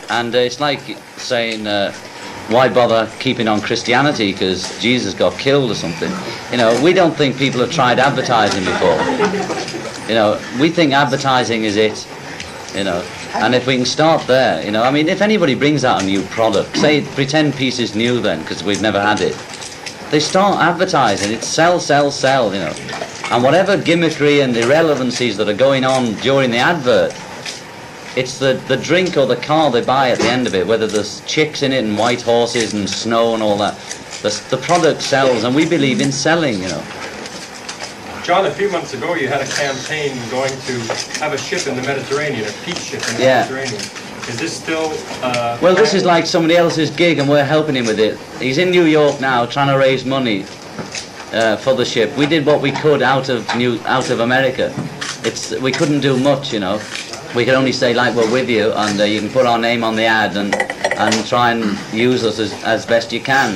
And it's like saying, why bother keeping on Christianity because Jesus got killed or something? You know, we don't think people have tried advertising before. You know, we think advertising is it, you know. And if we can start there, you know, I mean, if anybody brings out a new product, say, pretend Peace is new then, because we've never had it, they start advertising, it's sell, sell, sell, you know. And whatever gimmickry and irrelevancies that are going on during the advert, it's the drink or the car they buy at the end of it, whether there's chicks in it and white horses and snow and all that. The product sells, and we believe in selling, you know. John, a few months ago you had a campaign going to have a ship in the Mediterranean, a peace ship in the Mediterranean. Is this still... well, this is like somebody else's gig and we're helping him with it. He's in New York now trying to raise money for the ship. We did what we could out of America. We couldn't do much, you know. We could only say, like, we're with you, and you can put our name on the ad and try and use us as best you can.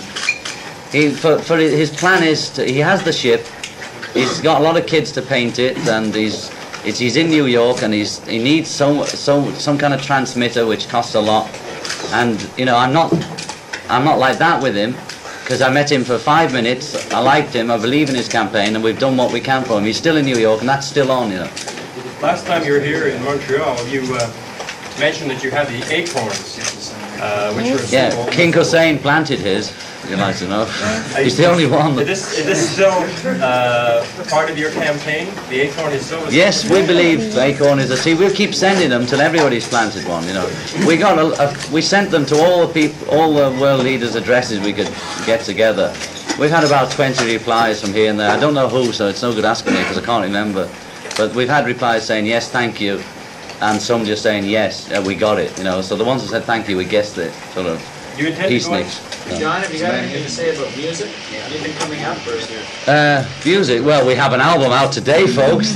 For his plan is he has the ship. He's got a lot of kids to paint it, and he's in New York, and he needs some kind of transmitter which costs a lot. And you know, I'm not like that with him, because I met him for 5 minutes. I liked him. I believe in his campaign, and we've done what we can for him. He's still in New York, and that's still on, you know. Last time you were here in Montreal, you mentioned that you had the acorns, which were yeah, King Hussein planted his. You'd like to know. He's the only one. Is this still part of your campaign? The acorn is still... Yes, we believe acorn is a seed. We'll keep sending them till everybody's planted one, you know. We sent them to all the world leaders' addresses we could get together. We've had about 20 replies from here and there. I don't know who, so it's no good asking me because I can't remember. But we've had replies saying, yes, thank you, and some just saying, yes, we got it, you know. So the ones who said thank you, we guessed it, sort of. You intend peaceniks. John, have you got anything to say about music? Anything coming up? Music? Well, we have an album out today, folks.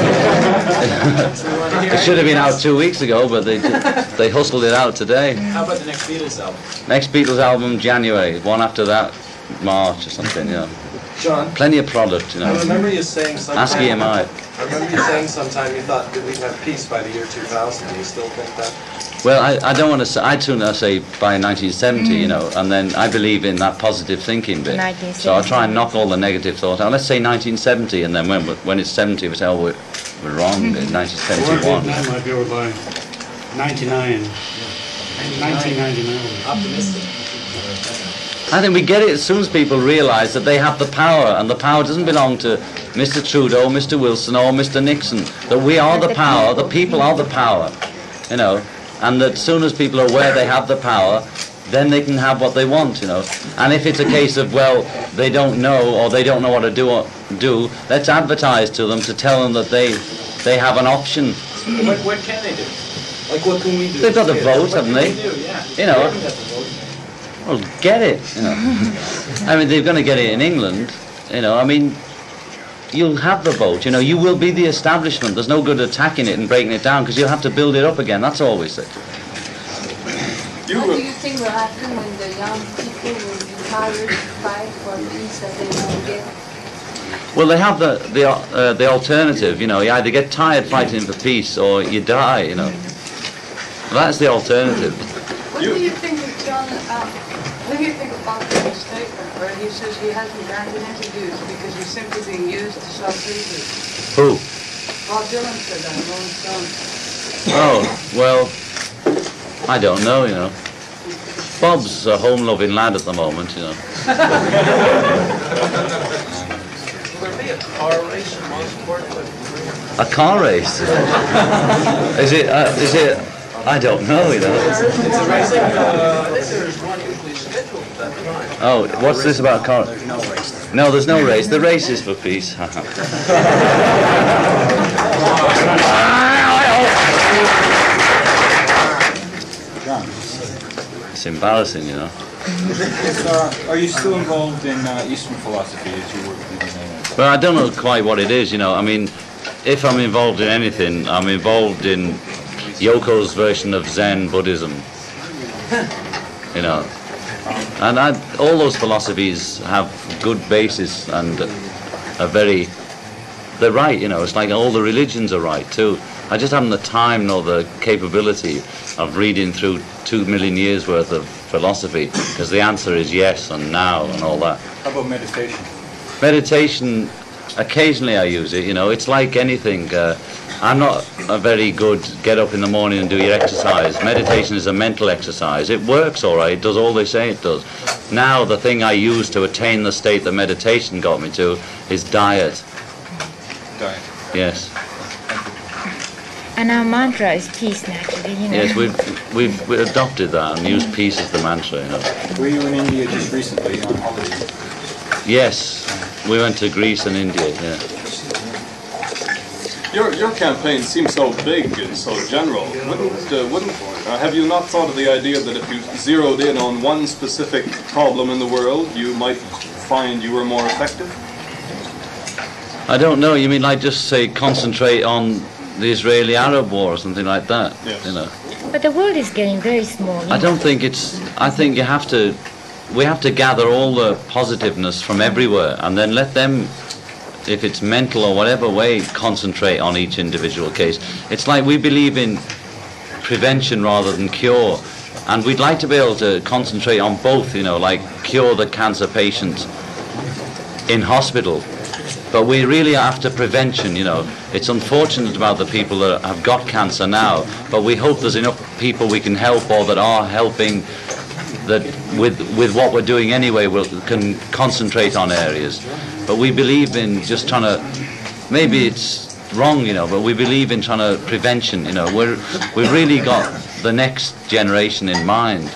It should have been out 2 weeks ago, but they hustled it out today. How about the next Beatles album? Next Beatles album, January. One after that, March or something, you know. John? Plenty of product, you know. I remember you saying sometime... Ask EMI. I remember you saying sometime you thought that we'd have peace by the year 2000. Do you still think that? Well, I don't want to say, I'd sooner say by 1970, you know, and then I believe in that positive thinking bit. So I'll try and knock all the negative thought out. Let's say 1970, and then when it's 70, we say, oh, we're wrong in 1971. That might be over by 99. 1999. Optimistic. I think we get it as soon as people realise that they have the power, and the power doesn't belong to Mr. Trudeau, Mr. Wilson, or Mr. Nixon. That we are the power, the people are the power, you know. And that as soon as people are aware they have the power, then they can have what they want, you know. And if it's a case of, well, they don't know or they don't know what to do, let's advertise to them to tell them that they have an option. What can they do? Like, what can we do? They've got the vote, haven't they? You know. Well, get it, you know. I mean, they're going to get it in England, you know. I mean, you'll have the vote, you know. You will be the establishment. There's no good attacking it and breaking it down because you'll have to build it up again. That's all we say. What do you think will happen when the young people will be tired to fight for peace that they won't get? Well, they have the alternative, you know. You either get tired fighting for peace or you die, you know. That's the alternative. What do you think of John? What do you think about the statement where he says he hasn't granted interviews because he's simply being used to sell papers? Who? Bob Dylan said that, Rolling Stone. Oh, well, I don't know, you know. Bob's a home-loving lad at the moment, you know. Will there be a car race in Mosport? A car race? Is it? I don't know, you know. It's a racing. I think there's one usually scheduled at that time. Oh, what's this about car? There's no race. No, there's no race. The race is for peace. It's embarrassing, you know. Are you still involved in Eastern philosophy as you work in Well, I don't know quite what it is, you know. I mean, if I'm involved in anything, I'm involved in Yoko's version of Zen Buddhism, you know. And all those philosophies have good basis and they're right, you know. It's like all the religions are right too. I just haven't the time nor the capability of reading through 2 million years worth of philosophy, because the answer is yes and now and all that. How about meditation? Meditation, occasionally I use it, you know. It's like anything. I'm not a very good get up in the morning and do your exercise. Meditation is a mental exercise. It works all right. It does all they say it does. Now the thing I use to attain the state that meditation got me to is diet. Diet. Yes. And our mantra is peace, naturally, you know. Yes, we've adopted that and used peace as the mantra, you know. Were you in India just recently on holiday? Yes, we went to Greece and India, yeah. Your campaign seems so big and so general. Have you not thought of the idea that if you zeroed in on one specific problem in the world, you might find you were more effective? I don't know, you mean like just say concentrate on the Israeli-Arab war or something like that, yes. You know. But the world is getting very small. I don't think it's, I think we have to gather all the positiveness from everywhere and then let them, if it's mental or whatever way, concentrate on each individual case. It's like we believe in prevention rather than cure, and we'd like to be able to concentrate on both, you know, like cure the cancer patients in hospital. But we really are after prevention, you know. It's unfortunate about the people that have got cancer now, but we hope there's enough people we can help or that are helping that with what we're doing anyway can concentrate on areas. But we believe in just trying to, maybe it's wrong, you know, but we believe in trying to prevention, you know. We've really got the next generation in mind.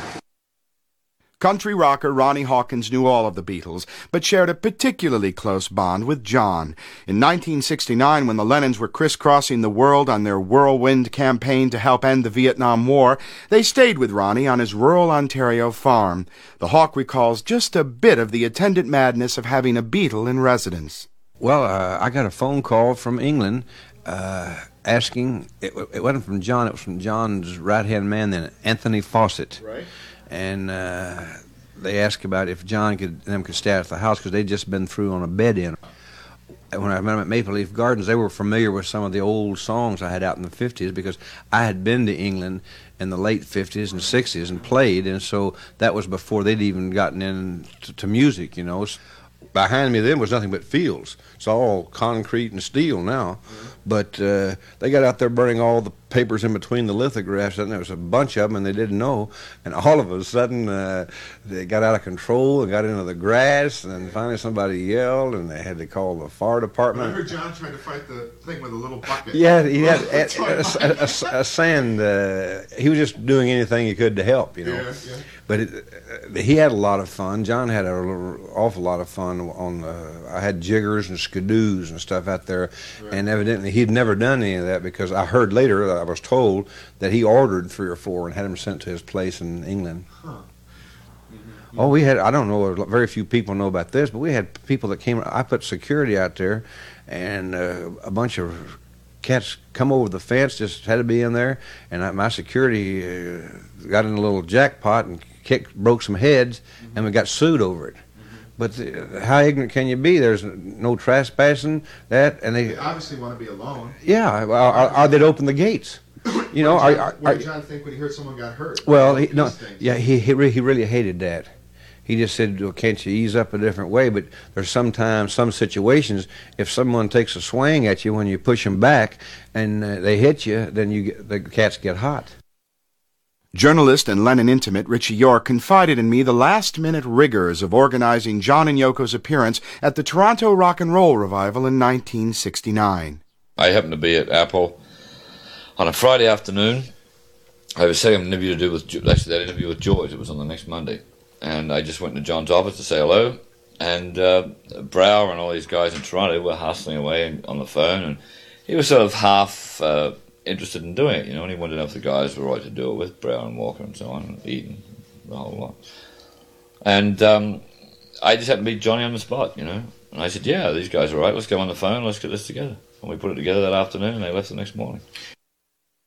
Country rocker Ronnie Hawkins knew all of the Beatles, but shared a particularly close bond with John. In 1969, when the Lennons were crisscrossing the world on their whirlwind campaign to help end the Vietnam War, they stayed with Ronnie on his rural Ontario farm. The Hawk recalls just a bit of the attendant madness of having a Beatle in residence. Well, I got a phone call from England asking, it wasn't from John, it was from John's right-hand man then, Anthony Fawcett. Right. And they asked about if John could stay at the house because they'd just been through on a bed-in. When I met them at Maple Leaf Gardens, they were familiar with some of the old songs I had out in the 50s because I had been to England in the late 50s and 60s and played, and so that was before they'd even gotten into music, you know. Behind me then was nothing but fields. It's all concrete and steel now. Mm-hmm. But they got out there burning all the papers in between the lithographs, and there was a bunch of them, and they didn't know. And all of a sudden, they got out of control and got into the grass, and then finally somebody yelled, and they had to call the fire department. I heard John trying to fight the thing with a little bucket. Yeah, he had a sand. He was just doing anything he could to help, you know. Yeah, yeah. But he had a lot of fun. John had an awful lot of fun I had jiggers and skidoos and stuff out there, right. And evidently he'd never done any of that because I heard later, I was told, that he ordered 3 or 4 and had them sent to his place in England. Huh. Mm-hmm. Oh, we had, I don't know, very few people know about this, but we had people that came, I put security out there, and a bunch of cats come over the fence, just had to be in there, and my security got in a little jackpot and broke some heads, mm-hmm. and we got sued over it. But how ignorant can you be? There's no trespassing, and they obviously want to be alone. Yeah, or they'd open the gates. You know, what did John think when he heard someone got hurt? Well, he really hated that. He just said, well, can't you ease up a different way? But there's sometimes some situations, if someone takes a swing at you when you push them back and they hit you, then the cats get hot. Journalist and Lennon intimate Richie York confided in me the last-minute rigors of organizing John and Yoko's appearance at the Toronto Rock and Roll Revival in 1969. I happened to be at Apple on a Friday afternoon. I was having an interview to do with, actually that interview with George, it was on the next Monday. And I just went to John's office to say hello. And Brower and all these guys in Toronto were hustling away on the phone. And he was sort of half interested in doing it, you know, and he wanted to know if the guys were right to do it with Brower and Walker and so on, and Eden, the whole lot. And I just happened to meet Johnny on the spot, you know. And I said, yeah, these guys are right, let's go on the phone, let's get this together. And we put it together that afternoon, and they left the next morning.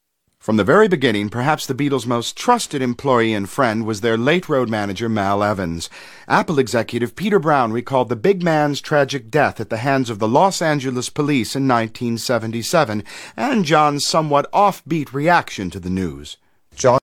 From the very beginning, perhaps the Beatles' most trusted employee and friend was their late road manager, Mal Evans. Apple executive Peter Brown recalled the big man's tragic death at the hands of the Los Angeles police in 1977, and John's somewhat offbeat reaction to the news. John